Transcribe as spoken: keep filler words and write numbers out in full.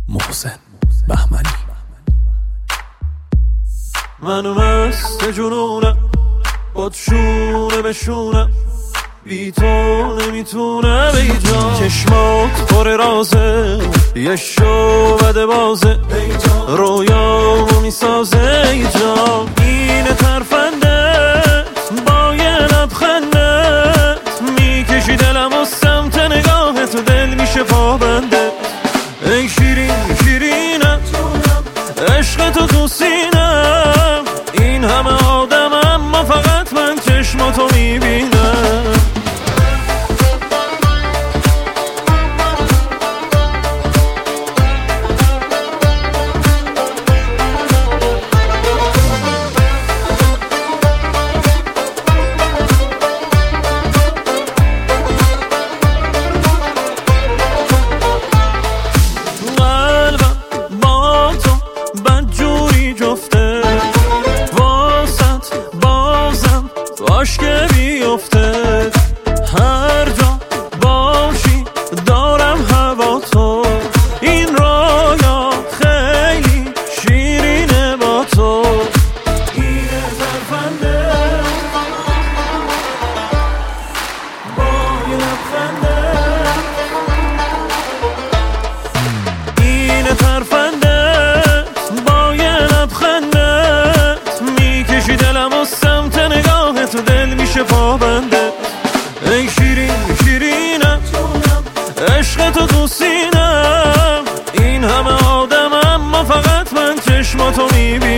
محسن بهمنی. منو مست جنونم باد شونه به شونم، بی تو نمیتونم ای جان. چشمات پر رازه، یه شعبده بازه، رویامو میسازه ای جان. اینه ترفندت با یه لبخندت، میکشی دلم و سمت نگاهت، دل میشه پابنده. ای شیرین شیرینم، عشق تو تو سینم، این همه آدم اما فقط من چشماتو میبینم. عاشق بیفته هر جا باشی، دارم هوا تو. این رویا خیلی شیرینه با تو. اینه ترفنده با یه لبخنده، اینه ترفنده با یه لبخنده، میکشی دلم و سمت نگاهت، دل میشه پابنده. ای شیرین شیرینم، عشق تو تو سینم، این همه آدم اما فقط من چشماتو میبینم.